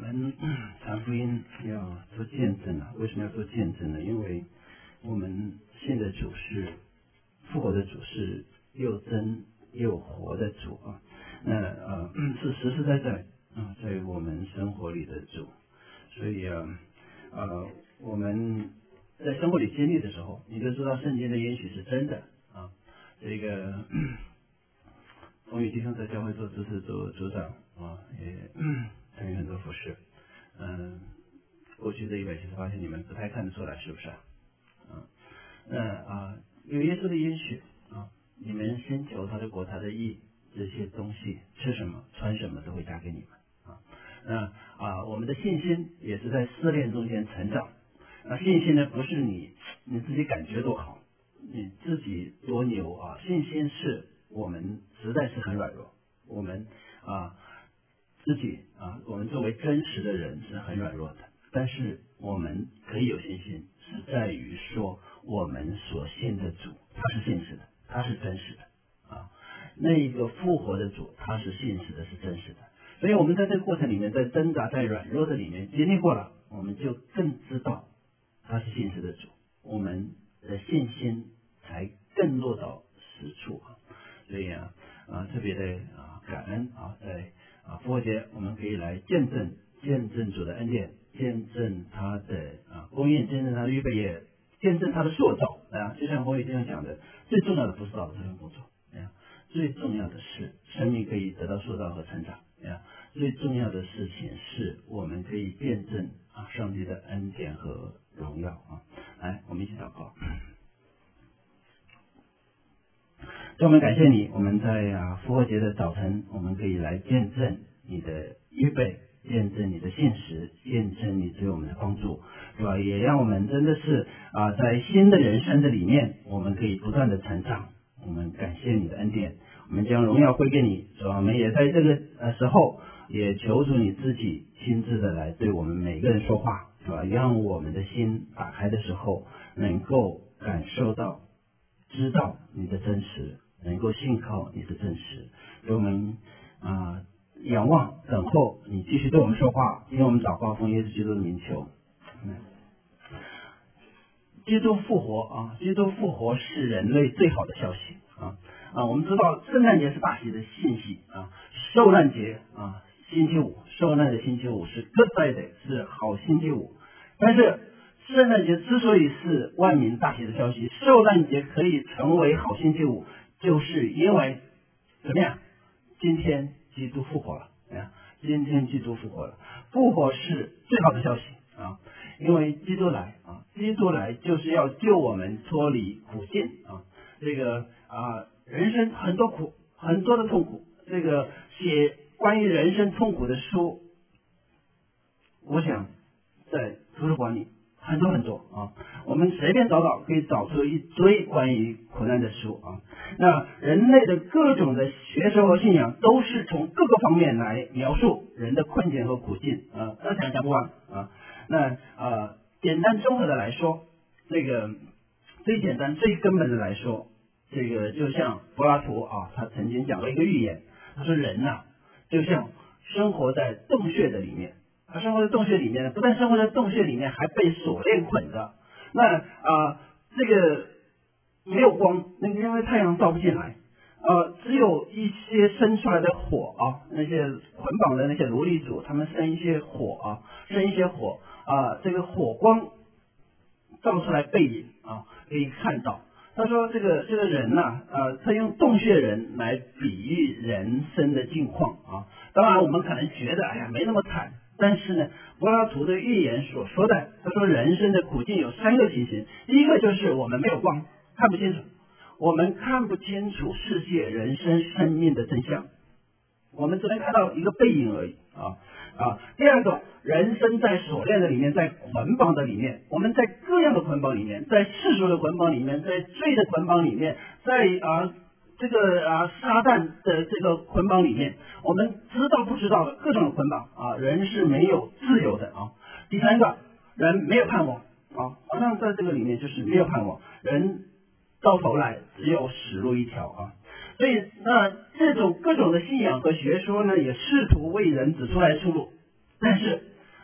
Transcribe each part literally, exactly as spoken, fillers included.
们传福音要做见证啊，为什么要做见证呢？因为我们信的主是复活的主，是又真又活的主啊。那呃是实实在在啊，在我们生活里的主。所以啊呃我们在生活里经历的时候，你就知道圣经的应许是真的啊。这个风雨弟兄在教会做知识组组长啊，也参与很多服事。嗯，过去这一百七十八天，你们不太看得出来，是不是啊？啊，那啊，有耶稣的应许啊，你们先求他的国、他的义，这些东西吃什么、穿什么都会加给你们啊。那啊，我们的信心也是在试炼中间成长。那信心呢，不是你你自己感觉多好，你自己多牛啊！信心是我们实在是很软弱，我们啊自己啊，我们作为真实的人是很软弱的，但是我们可以有信心，是在于说我们所信的主他是信实的，他是真实的啊。那一个复活的主他是信实的，是真实的。所以我们在这个过程里面，在挣扎、在软弱的里面经历过了，我们就更知道他是信实的主，我们的信心才更落到实处啊。所以啊啊特别的啊感恩啊，在啊复活节我们可以来见证见证主的恩典，见证他的啊供应，见证他的预备，也见证他的塑造啊。就像红宇这样讲的，最重要的不是到这份工作啊，最重要的是生命可以得到塑造和成长啊。最重要的事情是我们可以见证啊上帝的恩典和荣耀啊。来，我们一起祷告。主，我们感谢你，我们在啊复活节的早晨，我们可以来见证你的预备，见证你的信实，见证你对我们的帮助，是吧？也让我们真的是啊在新的人生的里面，我们可以不断的成长。我们感谢你的恩典，我们将荣耀归给你，是吧？我们也在这个呃时候，也求主你自己亲自的来对我们每个人说话，是吧？让我们的心打开的时候，能够感受到、知道你的真实，能够信靠你的真实，给我们啊、呃、仰望等候你继续对我们说话，因为我们祷告奉耶稣基督的名求。嗯，基督复活啊，基督复活是人类最好的消息啊啊！我们知道圣诞节是大喜的信息啊，受难节啊，星期五，受难的星期五是 Good Friday， 是好星期五。但是圣诞节之所以是万民大喜的消息，受难节可以成为好星期五，就是因为怎么样？今天基督复活了啊！今天基督复活了，复活是最好的消息啊！因为基督来啊，基督来就是要救我们脱离苦境啊。这个啊，人生很多苦，很多的痛苦。这个写关于人生痛苦的书，我想在图书馆里很多很多啊，我们随便找找可以找出一堆关于苦难的书啊。那人类的各种的学说和信仰都是从各个方面来描述人的困境和苦境啊，那讲讲不完啊。那呃，简单综合的来说，这个最简单最根本的来说，这个就像柏拉图啊，他曾经讲过一个寓言，他说人呐、啊，就像生活在洞穴的里面。他生活在洞穴里面呢，不但生活在洞穴里面，还被锁链捆着。那啊、呃，这个没有光，那因为太阳照不进来，呃，只有一些生出来的火啊，那些捆绑的那些奴隶主，他们生一些火啊，生一些火啊、呃，这个火光照出来背影啊，可以看到。他说这个这个人呐、啊，呃，他用洞穴人来比喻人生的境况啊。当然，我们可能觉得，哎呀，没那么惨。但是呢，柏拉图的预言所说的，他说人生的苦境有三个情形，第一个就是我们没有光，看不清楚，我们看不清楚世界、人生、生命的真相，我们只能看到一个背影而已啊啊。第二个，人生在锁链的里面，在捆绑的里面，我们在各样的捆绑里面，在世俗的捆绑里面，在罪的捆绑里面，在啊。这个啊，撒旦的这个捆绑里面，我们知道不知道的各种的捆绑啊，人是没有自由的啊。第三个，人没有盼望啊，好像在这个里面就是没有盼望，人到头来只有死路一条啊。所以那这种各种的信仰和学说呢，也试图为人指出来出路，但是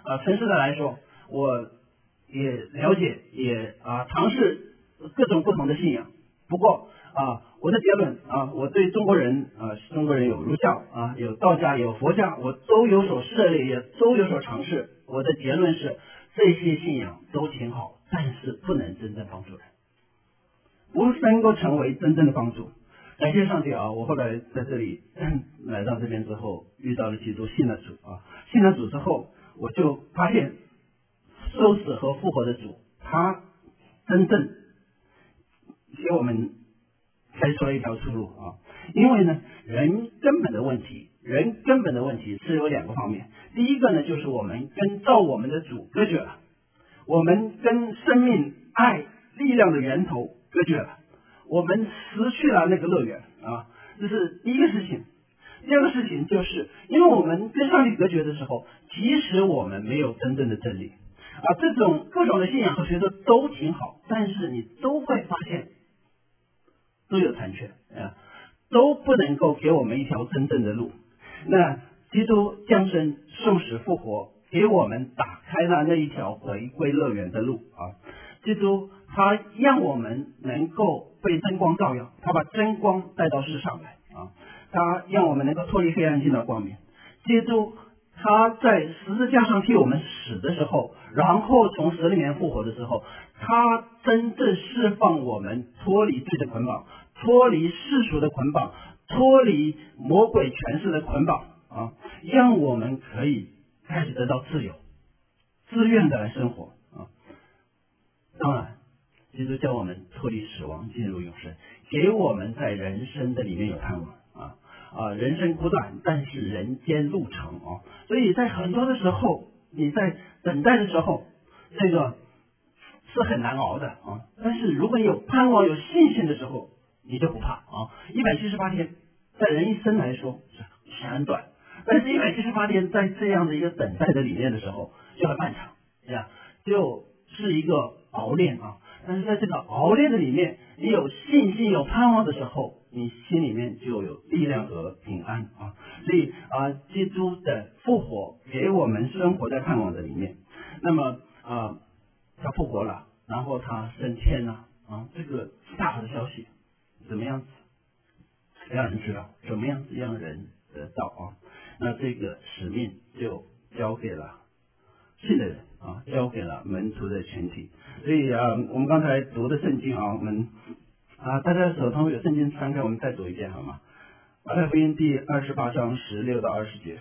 啊，诚实的来说，我也了解，也啊尝试各种不同的信仰。不过啊，我的结论啊，我对中国人啊，中国人有儒教啊，有道家，有佛家，我都有所涉猎，也都有所尝试。我的结论是，这些信仰都挺好，但是不能真正帮助人，不能够成为真正的帮助。感谢上帝啊！我后来在这里来到这边之后，遇到了基督，信了主啊，信了主之后，我就发现受死和复活的主，他真正给我们开出了一条出路啊！因为呢，人根本的问题，人根本的问题是有两个方面。第一个呢，就是我们跟造我们的主隔绝了，我们跟生命、爱、力量的源头隔绝了，我们失去了那个乐园啊！这是第一个事情。第二个事情就是，因为我们跟上帝隔绝的时候，即使我们没有真正的真理啊，这种各种的信仰和学说都挺好，但是你都会发现都有残缺啊，都不能够给我们一条真正的路。那基督降生、受死、复活，给我们打开了那一条回归乐园的路啊！基督他让我们能够被真光照耀，他把真光带到世上来啊！他让我们能够脱离黑暗进到光明。基督他在十字架上替我们死的时候，然后从死里面复活的时候，他真正释放我们脱离罪的捆绑，脱离世俗的捆绑，脱离魔鬼权势的捆绑啊，让我们可以开始得到自由，自愿的来生活啊。当然，基督叫我们脱离死亡，进入永生，给我们在人生的里面有盼望啊啊！人生苦短，但是人间路长啊，所以在很多的时候，你在等待的时候，这个是很难熬的啊。但是如果你有盼望、有信心的时候，你就不怕啊。一百七十八天，在人一生来说是很短，但是一百七十八天在这样的一个等待的里面的时候，就很漫长呀，就是一个熬练啊。但是在这个熬练的里面，你有信心、有盼望的时候，你心里面就有力量和平安啊。所以啊，基督的复活给我们生活在盼望的里面。那么啊，他复活了，然后他升天了啊，这个大好的消息，怎么样子让人知道？怎么样子让人得到啊？那这个使命就交给了信的人啊，交给了门徒的群体。所以啊，我们刚才读的圣经啊，我们啊，大家手头有圣经翻开，我们再读一遍好吗？马太福音第二十八章十六到二十节。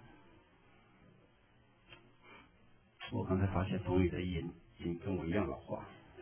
我刚才发现冯宇的眼睛跟我一样老花。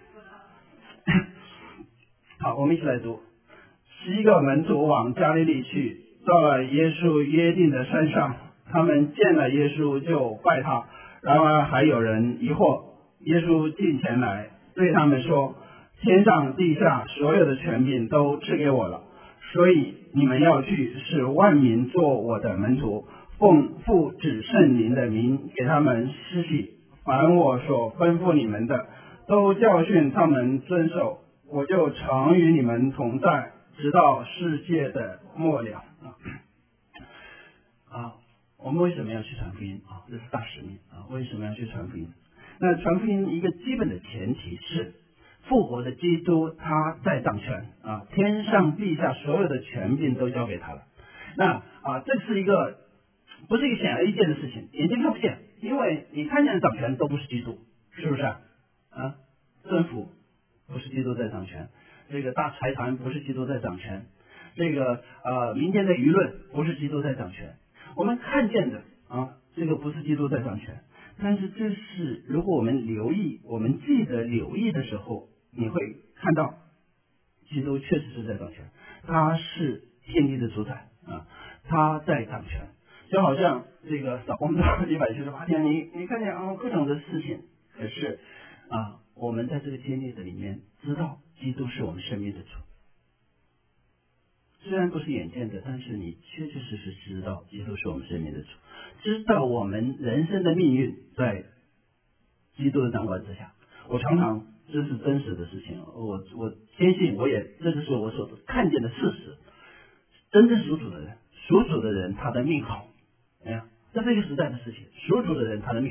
好，我们一起来读。十一个门徒往加利利去，到了耶稣约定的山上，他们见了耶稣就拜他。然而还有人疑惑。耶稣近前来对他们说：天上地下所有的权柄都赐给我了，所以你们要去，使万民做我的门徒，奉父子圣灵的名给他们施洗，凡我所吩咐你们的，都教训他们遵守，我就常与你们同在，直到世界的末了。啊，我们为什么要去传福音啊？这是大使命啊！为什么要去传福音？那传福音一个基本的前提是，复活的基督他在掌权啊，天上地下所有的权柄都交给他了。那啊，这是一个不是一个显而易见的事情，眼睛看不见，因为你看见的掌权都不是基督，是不是啊？啊，政府不是基督在掌权，这个大财团不是基督在掌权，这个呃民间的舆论不是基督在掌权，我们看见的啊，这个不是基督在掌权。但是这是如果我们留意，我们记得留意的时候，你会看到基督确实是在掌权，他是天地的主宰啊，他在掌权。就好像这个扫光照一百七十八天，你你看见啊各种的事情，可是啊我们在这个天地的里面知道基督是我们生命的主。虽然不是眼见的，但是你确确实实知道基督是我们生命的主，知道我们人生的命运在基督的掌管之下。我常常这是真实的事情，我我坚信，我也这就是我所看见的事实。真正属主的人，属主的人他的命好，哎呀，这是一个时代的事情，属主的人他的命好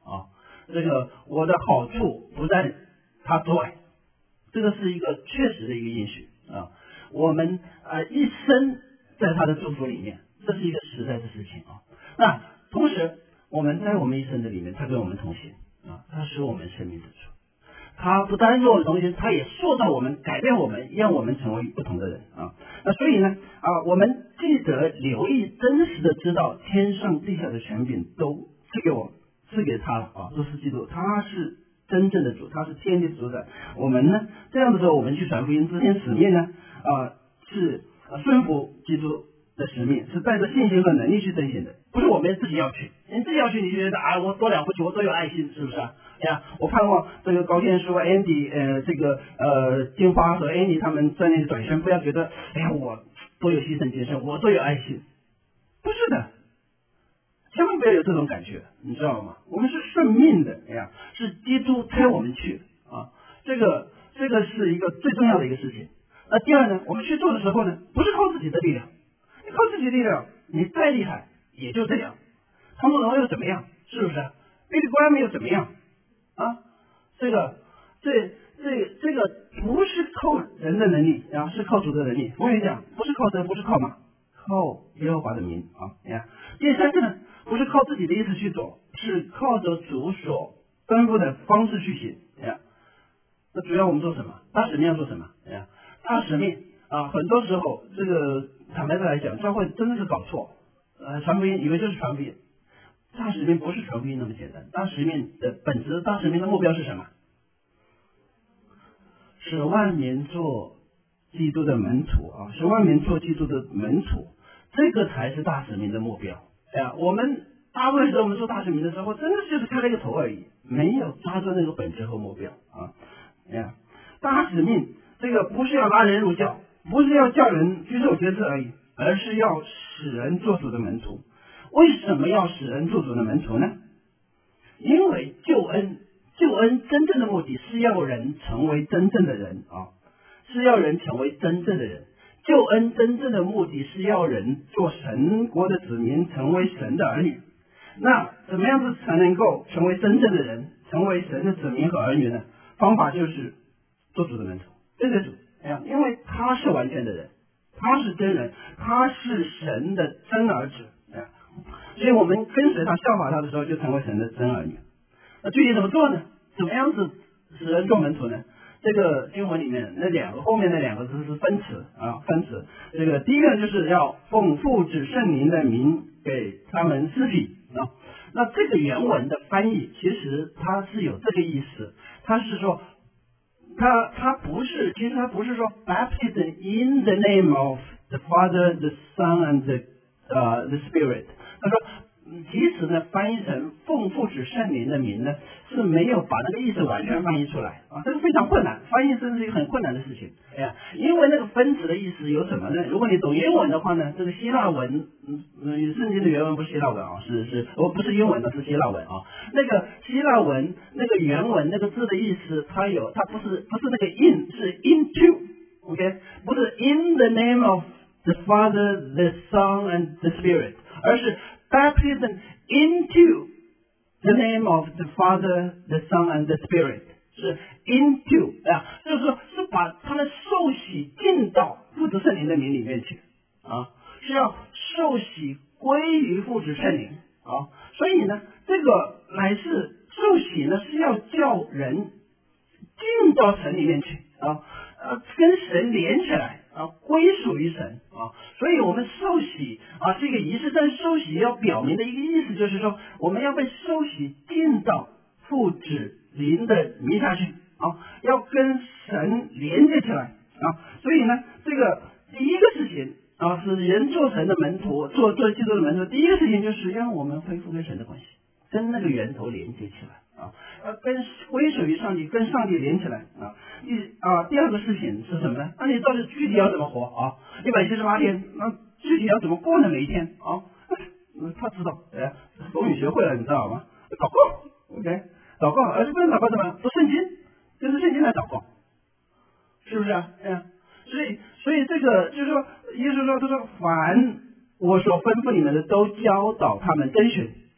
啊，这个我的好处不在他之外，这个是一个确实的一个应许啊。我们啊一生在他的祝福里面，这是一个实在的事情啊。那同时我们在我们一生的里面，他跟我们同行啊，他是我们生命的主。他不单是我们同行，他也塑造我们，改变我们，让我们成为不同的人啊。那所以呢啊，我们记得留意，真实的知道天上地下的权柄都赐给我，赐给他了啊。这是基督，他是真正的主，他是天地的主宰。我们呢，这样的时候，我们去传福音，这些使命呢啊是顺服基督的使命，是带着信心和能力去遵行的，不是我们自己要去。你自己要去，你就觉得啊，我多了不起，我多有爱心，是不是啊？呀，我看过这个高天书 Andy 呃这个呃金花和 Andy 他们在那里转身，不要觉得哎呀我多有牺牲精神，我多有爱心，不是的，千万不要有这种感觉，你知道吗？我们是顺命的，哎呀，是基督差我们去啊，这个这个是一个最重要的一个事情。那第二呢，我们去做的时候呢，不是靠自己的力量，你靠自己的力量，你再厉害也就这样，唐总荣又怎么样？是不是？Billy Graham又怎么样？啊，这个，这这这个不是靠人的能力啊，是靠主的能力。我跟你讲，不是靠神，不是靠马，靠耶和华的名啊。你看，第三个呢，不是靠自己的意思去走，是靠着主所吩咐的方式去行。你看，那主要我们做什么？大使命要做什么？你看，大使命啊，很多时候这个坦白的来讲，教会真的是搞错，呃，传福音以为就是传福音。大使命不是传福音那么简单，大使命的本质，大使命的目标是什么？使万民做基督的门徒啊，使万民做基督的门徒，这个才是大使命的目标。哎呀，我们大部分时候我们做大使命的时候，真的就是开了一个头而已，没有抓住那个本质和目标啊。哎呀，大使命这个不是要拉人入教，不是要叫人居受节制而已，而是要使人做主的门徒。为什么要使人做主的门徒呢？因为救恩，救恩真正的目的是要人成为真正的人啊，是要人成为真正的人。救恩真正的目的是要人做神国的子民，成为神的儿女。那怎么样子才能够成为真正的人，成为神的子民和儿女呢？方法就是做主的门徒，跟着主。哎呀，因为他是完全的人，他是真人，他是神的真儿子。所以我们跟随他、效法他的时候，就成为神的真儿女。那具体怎么做呢？怎么样子使人做门徒呢？这个经文里面那两个后面那两个字是分词啊，分词。这个第一个就是要奉父子圣灵的名给他们施洗啊。那这个原文的翻译其实它是有这个意思，它是说，它它不是，其实它不是说 baptism in the name of the Father, the Son and the 呃、uh, the Spirit。他说，即使呢翻译成奉父子圣灵的名呢，是没有把那个意思完全翻译出来啊，这个非常困难，翻译真是一个很困难的事情。哎呀，因为那个分词的意思有什么呢？如果你懂英文的话呢，这个希腊文，嗯嗯，圣经的原文不是希腊文啊，是是，哦不是英文的，是希腊文啊。那个希腊文那个原文那个字的意思，它有，它不是不是那个 in， 是 into，OK， 不是 in the name of the Father, the Son and the Spirit， 而是 baptism into the name of the Father, the Son and the Spirit， 是 into 啊，就是说是把他们受洗进到父子圣灵的名里面去啊，是要受洗归于父子圣灵啊，所以呢，这个乃是受洗呢是要叫人进到神里面去啊，呃，跟神连起来。啊，归属于神啊，所以我们受洗啊是一个仪式，但受洗要表明的一个意思就是说，我们要被受洗进到父子灵的名下去啊，要跟神连接起来啊，所以呢，这个第一个事情啊，是人做神的门徒，做做基督的门徒，第一个事情就是让我们恢复跟神的关系，跟那个源头连接起来。啊，呃，跟归属于上帝，跟上帝连起来啊。第啊，第二个事情是什么呢？那你到底具体要怎么活啊？一百七十八天，那具体要怎么过呢？每一天啊，嗯，他知道，哎，风雨学会了，你知道吗？祷告 ，OK， 祷告，而且不能祷告什么？读圣经，跟着圣经来祷告，是不是啊？哎呀，所以，所以这个就是说，耶稣说，他说，凡我所吩咐你们的，都教导他们遵循。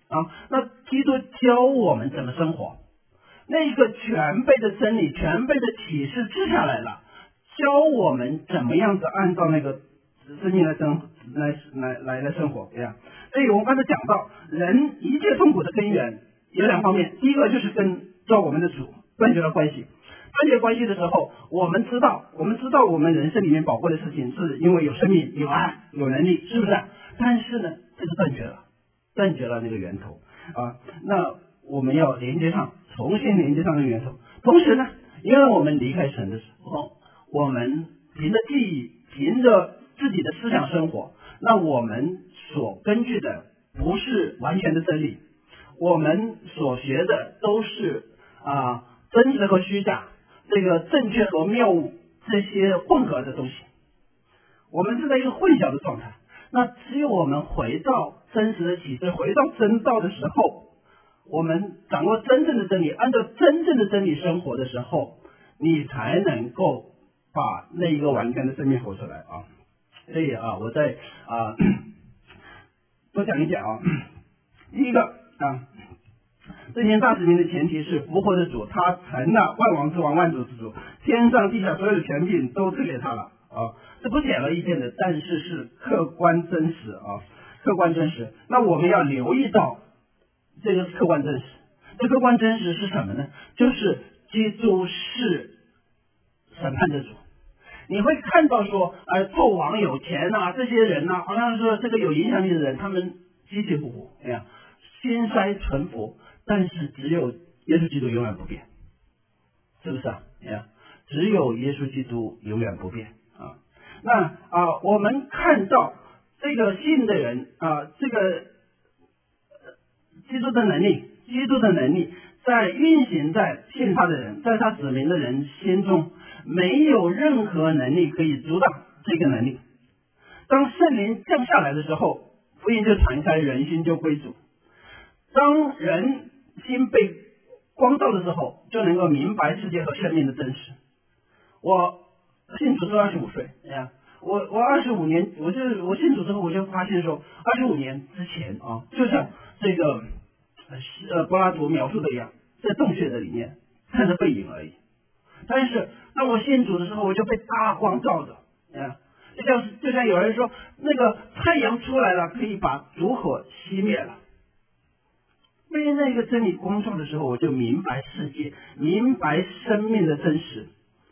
啊。那基督教我们怎么生活？那个全备的真理、全备的启示赐下来了，教我们怎么样子按照那个生命来生来来来来生活，对呀。所以我们刚才讲到，人一切痛苦的根源有两方面，第一个就是跟造我们的主断绝了关系。断绝关系的时候，我们知道，我们知道我们人生里面宝贵的事情，是因为有生命、有爱、有能力，是不是？但是呢，这个断绝了，断绝了那个源头啊。那我们要连接上，重新连接上那个源头。同时呢，因为我们离开神的时候，我们凭着记忆，凭着自己的思想生活，那我们所根据的不是完全的真理，我们所学的都是啊真实和虚假。这个正确和谬误这些混合的东西，我们是在一个混淆的状态。那只有我们回到真实的启示，回到真道的时候，我们掌握真正的真理，按照真正的真理生活的时候，你才能够把那一个完全的生命活出来啊。所以啊，我再啊多讲一讲啊。第一个啊。圣经大使命的前提是复活的主，他成了万王之王、万主之主，天上地下所有的权柄都赐给他了啊！这不显而易见的，但是是客观真实啊，客观真实。那我们要留意到这个客观真实，这客观真实是什么呢？就是基督是审判的主。你会看到说，呃，做王有钱啊，这些人啊，好像说这个有影响力的人，他们起起伏伏，哎呀，兴衰沉浮。但是只有耶稣基督永远不变，是不是啊？只有耶稣基督永远不变啊。那啊，我们看到这个信的人啊，这个基督的能力，基督的能力在运行在信他的人，在他子民的人心中，没有任何能力可以阻挡这个能力。当圣灵降下来的时候，福音就传开，人心就归主。当人心被光照的时候，就能够明白世界和生命的真实。我信主是二十五岁，哎呀，我我二十五年，我就我信主之后，我就发现说，二十五年之前啊，就像这个呃柏拉图描述的一样，在洞穴的里面看着背影而已。但是当我信主的时候，我就被大光照着，哎，就像就像有人说，那个太阳出来了，可以把烛火熄灭了。被那个真理光照的时候，我就明白世界，明白生命的真实。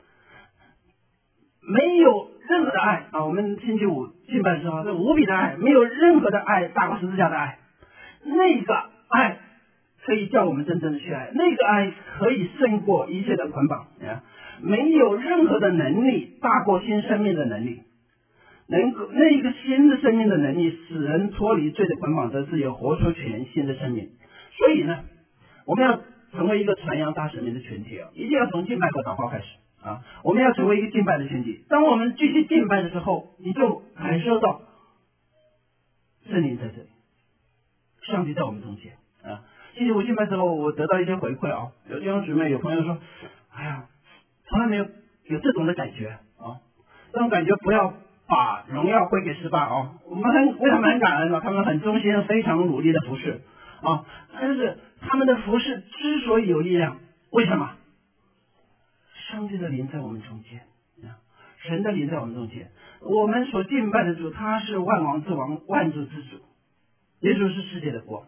没有任何的爱啊！我们星期五敬拜的时候，这无比的爱，没有任何的爱大过十字架的爱。那个爱可以叫我们真正的去爱，那个爱可以胜过一切的捆绑。没有任何的能力大过新生命的能力。能够那一个新的生命的能力，使人脱离罪的捆绑，得自由，活出全新的生命。所以呢，我们要成为一个传扬大使命的群体啊，一定要从敬拜和祷告开始啊。我们要成为一个敬拜的群体。当我们继续敬拜的时候，你就感受到圣灵在这里，上帝在我们中间啊。星期五敬拜之后，我得到一些回馈啊，有弟兄姊妹、有朋友说：“哎呀，从来没有有这种的感觉啊，这种感觉不要把荣耀归给失败啊。”我们很为他们很感恩啊，他们很忠心、非常努力的服侍。啊！但是他们的服事之所以有力量，为什么？上帝的灵在我们中间，神的灵在我们中间。我们所敬拜的主，他是万王之王、万主之主，耶稣是世界的光。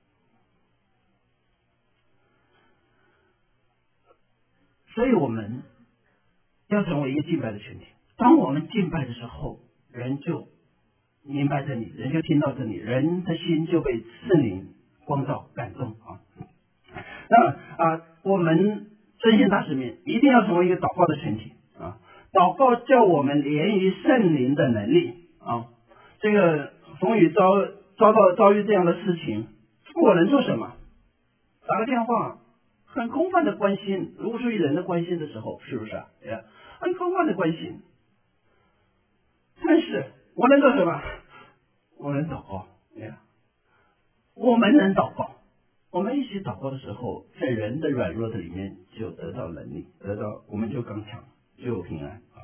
所以我们要成为一个敬拜的群体。当我们敬拜的时候，人就明白真理，人就听到真理，人的心就被圣灵光照感动啊。那啊，我们真心大使命一定要成为一个祷告的群体啊。祷告叫我们连于圣灵的能力啊。这个冯宇遭遭到遭遇这样的事情，我能做什么？打个电话，很空泛的关心，无数于人的关心的时候，是不是啊？很空泛的关心。但是我能做什么？我能祷告，我们能祷告。我们一起祷告的时候，在人的软弱的里面就得到能力，得到我们就刚强，就有平安啊。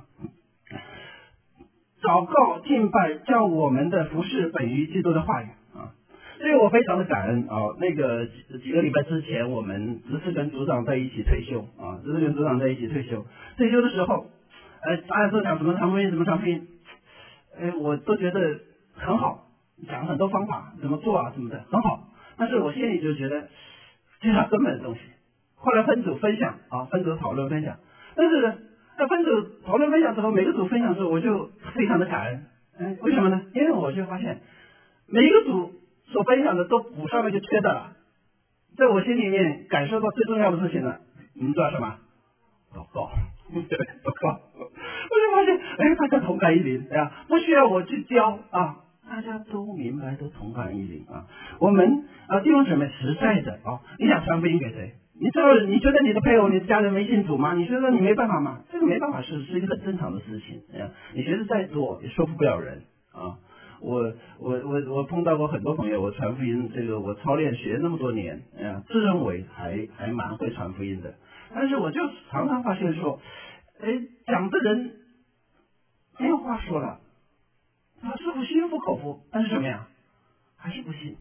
祷告敬拜叫我们的服事本于基督的话语啊。 所以我非常的感恩啊。那个几几个礼拜之前，我们只是跟组长在一起退休啊，只是跟组长在一起退休。退休的时候，呃，大家都讲什么传福音，什么传福音，哎，我都觉得很好，讲很多方法怎么做啊什么的很好，但是我心里就觉得缺少根本的东西。后来分组分享啊，分组讨论分享，但是呢，在分组讨论分享之后，每个组分享之后，我就非常的感恩。哎，为什么呢？因为我就发现每一个组所分享的都补上那个缺的了，在我心里面感受到最重要的事情呢，你们知道什么？祷告，对，祷告。我就发现，哎，大家同感一灵，哎呀，不需要我去教啊，大家都明白，都同感一灵啊。我们啊，弟兄姊妹，实在的啊，你想传福音给谁？你知道，你觉得你的配偶、你的家人没信主吗？你觉得你没办法吗？这个没办法是是一个很正常的事情。哎呀，你学的再多也说服不了人啊。我我我我碰到过很多朋友，我传福音，这个我操练学那么多年，哎呀，自认为还还蛮会传福音的，但是我就常常发现说，哎，讲的人没有话说了，他似乎心服口服，但是什么呀，还是不信。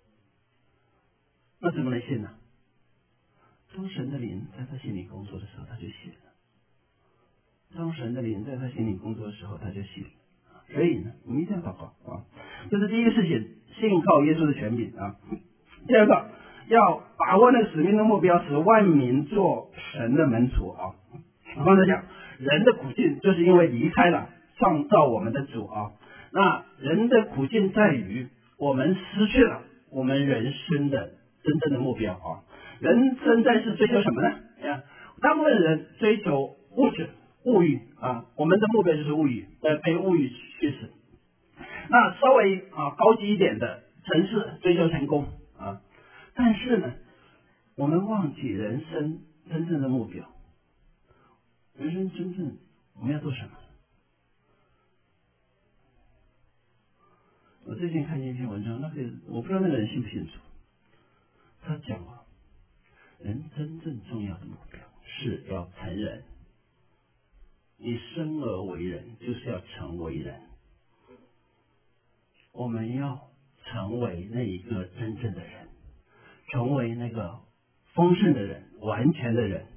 那怎么能信呢？当神的灵在他心里工作的时候，他就信了；当神的灵在他心里工作的时候，他就信了。所以呢，我们一定要祷告啊！这是第一个事情，信靠耶稣的权柄啊。第二个，要把握那个使命的目标，使万民做神的门徒啊。我刚才讲，人的苦境就是因为离开了创造我们的主啊。那人的苦境在于我们失去了我们人生的真正的目标啊。人生在世追求什么呢？啊，大部分人追求物质、物欲啊，我们的目标就是物欲，呃，被物欲驱使。那稍微啊高级一点的城市追求成功啊，但是呢，我们忘记人生真正的目标。人生真正我们要做什么？我最近看见一篇文章，那个我不知道那个人信不信主，他讲啊。人真正重要的目标是要成人，你生而为人就是要成为人，我们要成为那一个真正的人，成为那个丰盛的人，完全的人。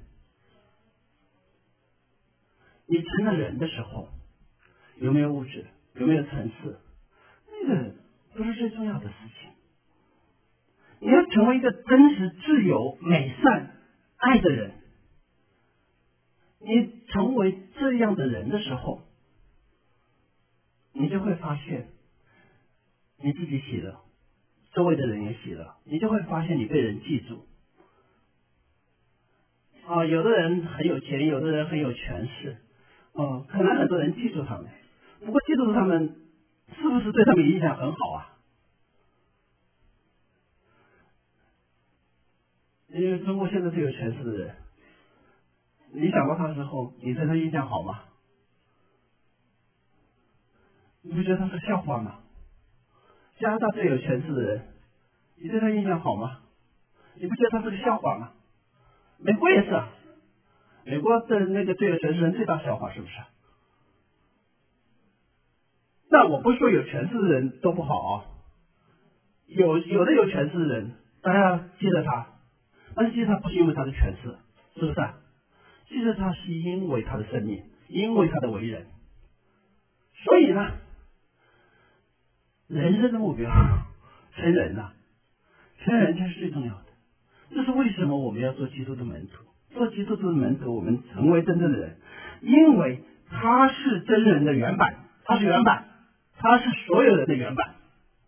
你成了人的时候，有没有物质，有没有层次，那个不是最重要的事情。你要成为一个真实、自由、美善、爱的人。你成为这样的人的时候，你就会发现你自己喜乐，周围的人也喜乐，你就会发现你被人记住。啊，有的人很有钱，有的人很有权势，哦、啊，可能很多人记住他们，不过记住他们是不是对他们影响很好啊？因为中国现在最有权势的人，你想到他的时候，你对他印象好吗？你不觉得他是笑话吗？加拿大最有权势的人，你对他印象好吗？你不觉得他是个笑话吗？美国也是啊，美国的那个最有权势人最大笑话是不是？那我不说有权势的人都不好啊，有有的有权势的人，大家记得他。但是其实他不是因为他的权势，是不是啊？其实他是因为他的生命，因为他的为人。所以呢，人生的目标成人啊，成人才是最重要的。这是为什么我们要做基督的门徒？做基督的门徒，我们成为真正的人，因为他是真人的原版，他是原版，他是所有人的原版。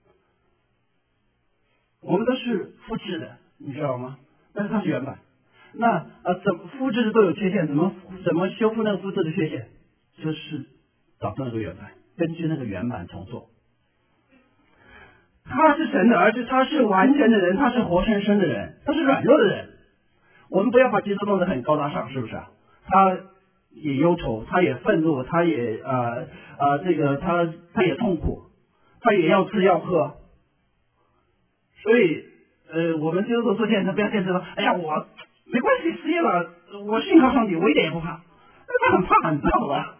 我们都是复制的，你知道吗？但是它是原版，那呃，怎么复制的都有缺陷，怎么怎么修复那个复制的缺陷？就是找到那个原版，根据那个原版重做。他是神的儿子，他是完全的人，他是活生生的人，他是软弱的人。我们不要把基督弄得很高大上，是不是啊？他也忧愁，他也愤怒，他也呃呃这个他他也痛苦，他也要吃要喝，所以。呃，我们基督徒做见证，不要见证说，哎呀，我没关系，失业了，我信靠上帝，我一点也不怕。他很怕，你知道吧？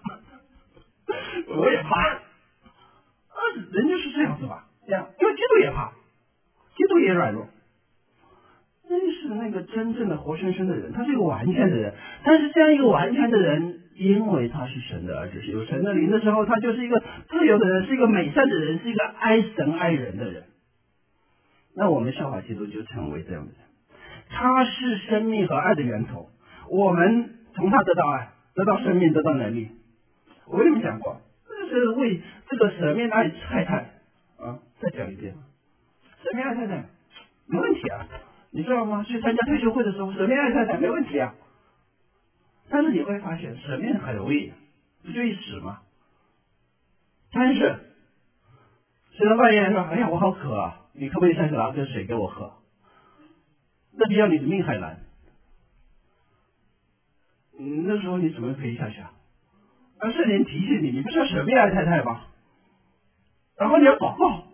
我也怕。啊，人就是这样子吧，这样，因为基督也怕， 基督也软弱。那是那个真正的活生生的人，他是一个完全的人。但是这样一个完全的人，因为他是神的儿子，是有神的灵的时候，他就是一个自由的人，是一个美善的人，是一个爱神爱人的人。那我们效法基督就成为这样的人。他是生命和爱的源头，我们从他得到爱，得到生命，得到能力。我跟你们讲过，这是为这个舍命爱太太啊，再讲一遍，舍命爱太太没问题啊。你知道吗？去参加退休会的时候，舍命爱太太没问题啊。但是你会发现，舍命很容易，不就一时吗？但是，谁到半夜说：“哎呀，我好渴啊！你可不可以下去拿个水给我喝？”那比要你的命还难。嗯，那时候你怎么可以下去啊？而圣灵提醒你，你不是要舍命爱太太吗？然后你要祷告。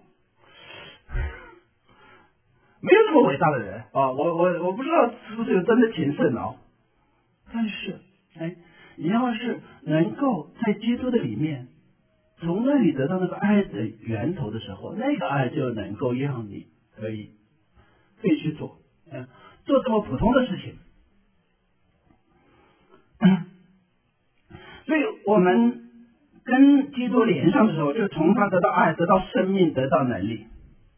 没有这么伟大的人啊！我我我不知道是不是有真的情圣啊，但是哎，你要是能够在基督的里面，从那里得到那个爱的源头的时候，那个爱就能够让你可以可以去做，嗯，做这么普通的事情。嗯，所以我们跟基督连上的时候，就从他得到爱，得到生命，得到能力。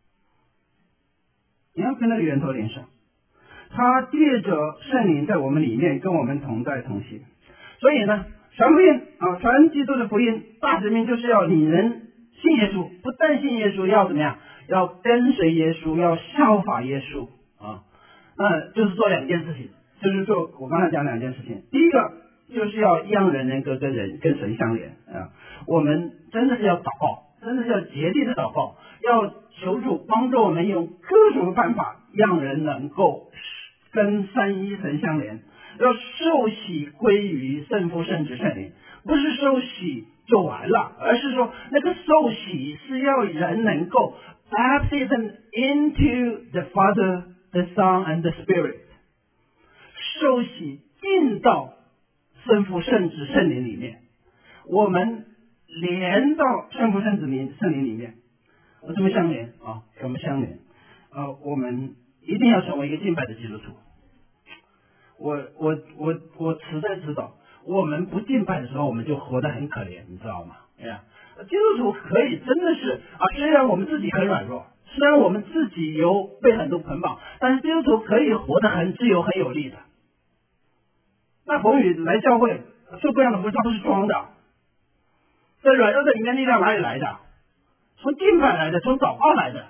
你要跟那个源头连上，他借着圣灵在我们里面跟我们同在同行。所以呢，传福音啊，传基督的福音，大使命就是要你能信耶稣，不但信耶稣，要怎么样？要跟随耶稣，要效法耶稣啊。那就是做两件事情，就是做我刚才讲两件事情。第一个就是要让人能够跟人跟神相连啊。我们真的是要祷告，真的是要竭力的祷告，要求主帮助我们用各种办法，让人能够跟三一神相连，要受洗归于圣父、圣子、圣灵。不是受洗就完了，而是说那个受洗是要人能够 baptism into the Father, the Son and the Spirit， 受洗进到圣父、圣子、圣灵里面，我们连到圣父、圣子、圣灵里面。我怎么相连啊？怎么相连？呃，我们一定要成为一个敬拜的基督徒。我我我我实在知道，我们不敬拜的时候，我们就活得很可怜，你知道吗？哎呀，基督徒可以真的是啊，虽然我们自己很软弱，虽然我们自己有被很多捆绑，但是基督徒可以活得很自由、很有力的。那冯宇来教会受各样的服他都是装的，在软弱的里面力量哪里来的？从敬拜来的，从祷告来的。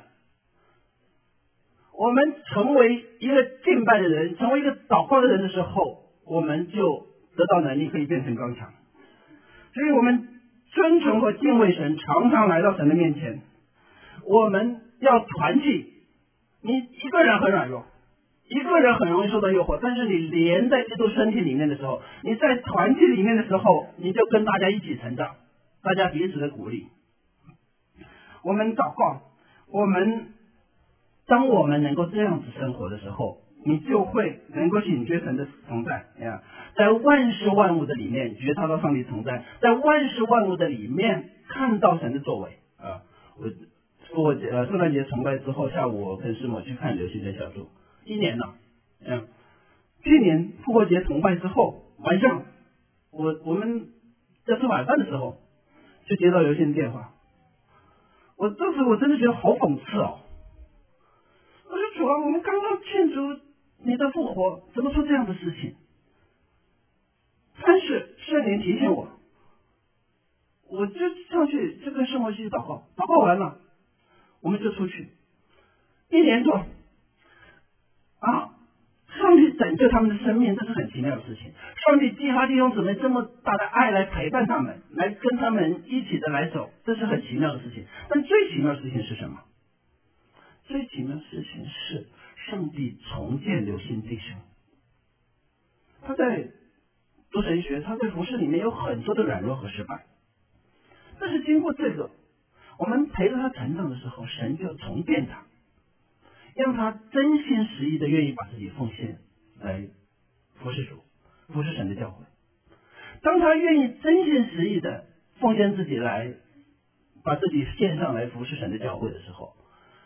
我们成为一个敬拜的人，成为一个祷告的人的时候，我们就得到能力，可以变成刚强。所以我们尊崇和敬畏神，常常来到神的面前。我们要团契。你一个人很软弱，一个人很容易受到诱惑，但是你连在基督身体里面的时候，你在团契里面的时候，你就跟大家一起成长，大家彼此的鼓励。我们祷告，我们当我们能够这样子生活的时候，你就会能够醒觉神的同在呀，在万事万物的里面觉察到上帝同在，在万事万物的里面看到神的作为啊。我复活节呃圣诞节崇拜之后，下午我跟师母去看流行的小组，一年了，嗯，去年复活节崇拜之后晚上，我我们在吃晚饭的时候就接到流行的电话。我当时我真的觉得好讽刺哦！我说主啊，我们刚刚庆祝你的复活，怎么出这样的事情？但是圣灵提醒我，我就上去就跟圣活去祷告，祷告完了，我们就出去，一连做啊！上帝拯救他们的生命，这是很奇妙的事情。上帝激发弟兄姊妹这么大的爱来陪伴他们，来跟他们一起的来走，这是很奇妙的事情。但最奇妙的事情是什么？最奇妙的事情是上帝重建流行弟兄。他在读神学，他在服事里面有很多的软弱和失败，但是经过这个，我们陪着他成长的时候，神就重建他。让他真心实意的愿意把自己奉献来服侍主，服侍神的教会。当他愿意真心实意的奉献自己来把自己献上来服侍神的教会的时候，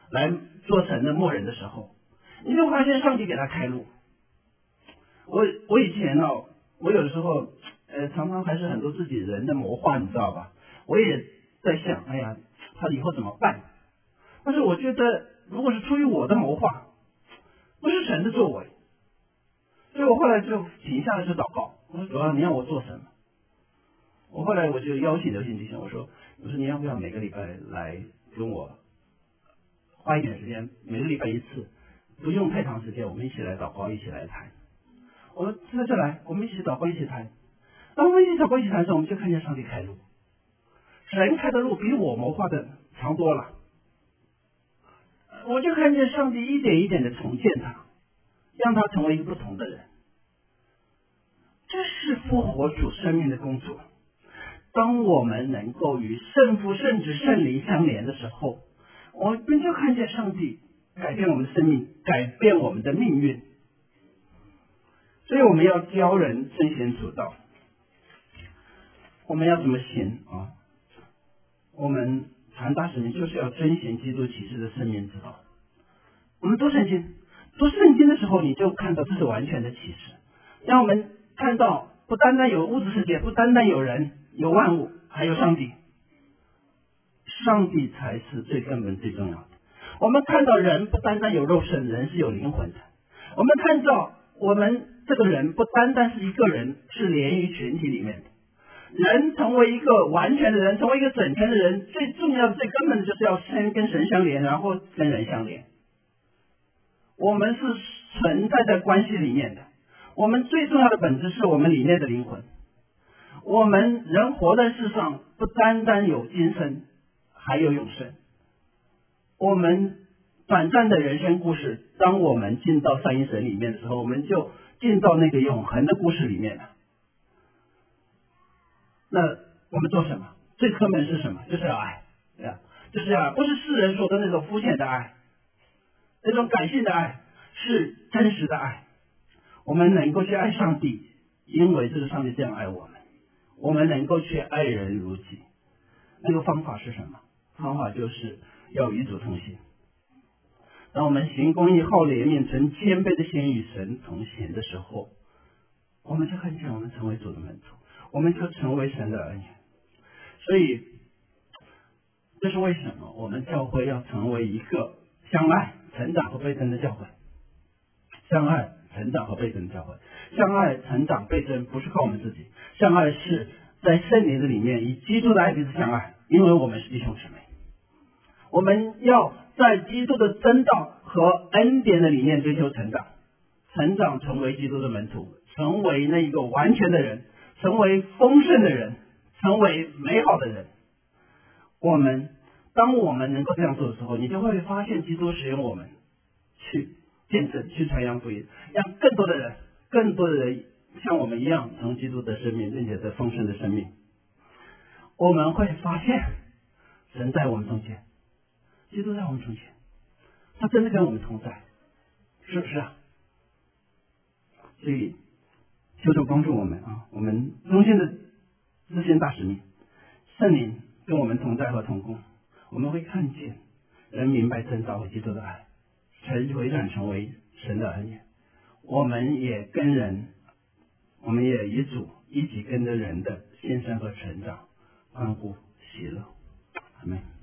来做神的默人的时候，你就发现上帝给他开路。我我以前呢、哦，我有的时候呃常常还是很多自己人的谋划，你知道吧？我也在想，哎呀，他以后怎么办？但是我觉得，如果是出于我的谋划，不是神的作为，所以我后来就停下来去祷告。我说主要你要我做什么？我后来我就邀请刘信弟兄，我说我说你要不要每个礼拜来跟我花一点时间，每个礼拜一次，不用太长时间，我们一起来祷告，一起来谈。我说那就来，我们一起祷告，一起谈。当我们一起祷告，一起谈的时候，我们就看见上帝开路。神开的路比我谋划的长多了。我就看见上帝一点一点的重建他，让他成为一个不同的人。这是复活主生命的工作。当我们能够与圣父、圣子、圣灵相连的时候，我们就看见上帝改变我们的生命，改变我们的命运。所以我们要教人真贤主道。我们要怎么行啊？我们传达使命就是要遵循基督启示的生命之道。我们读圣经，读圣经的时候，你就看到这是完全的启示，让我们看到不单单有物质世界，不单单有人，有万物，还有上帝。上帝才是最根本最重要的。我们看到人不单单有肉身，人是有灵魂的。我们看到我们这个人不单单是一个人，是连于群体里面的。人成为一个完全的人，成为一个整全的人，最重要的、最根本的就是要先跟神相连，然后跟人相连。我们是存在在关系里面的，我们最重要的本质是我们里面的灵魂。我们人活在世上，不单单有今生，还有永生。我们短暂的人生故事，当我们进到三一神里面的时候，我们就进到那个永恒的故事里面了。那我们做什么？最根本是什么？就是要爱，对吧？就是要爱，不是世人说的那种肤浅的爱，那种感性的爱，是真实的爱。我们能够去爱上帝，因为这个上帝这样爱我们。我们能够去爱人如己，那个方法是什么？方法就是要与主同行。当我们行公义、好怜悯、存谦卑的心与神同行的时候，我们就看见我们成为主的门徒，我们就成为神的儿女。所以这是为什么我们教会要成为一个相爱、成长和倍增的教会。相爱、成长和倍增的教会。相爱、成长、倍增不是靠我们自己，相爱是在圣灵的里面以基督的爱彼此相爱，因为我们是弟兄姊妹。我们要在基督的真道和恩典的里面追求成长，成长成为基督的门徒，成为那一个完全的人，成为丰盛的人，成为美好的人。我们当我们能够这样做的时候，你就会发现基督使用我们去见证、去传扬福音，让更多的人、更多的人像我们一样从基督的生命，并且得丰盛的生命。我们会发现神在我们中间，基督在我们中间，他真的跟我们同在，是不是啊？所以求主帮助我们啊，我们中间的自献大使命，圣灵跟我们同在和同工，我们会看见人明白真道和基督的爱，神回转成为神的儿女。我们也跟人，我们也与主一起跟着人的献身和成长，欢呼喜乐。阿们。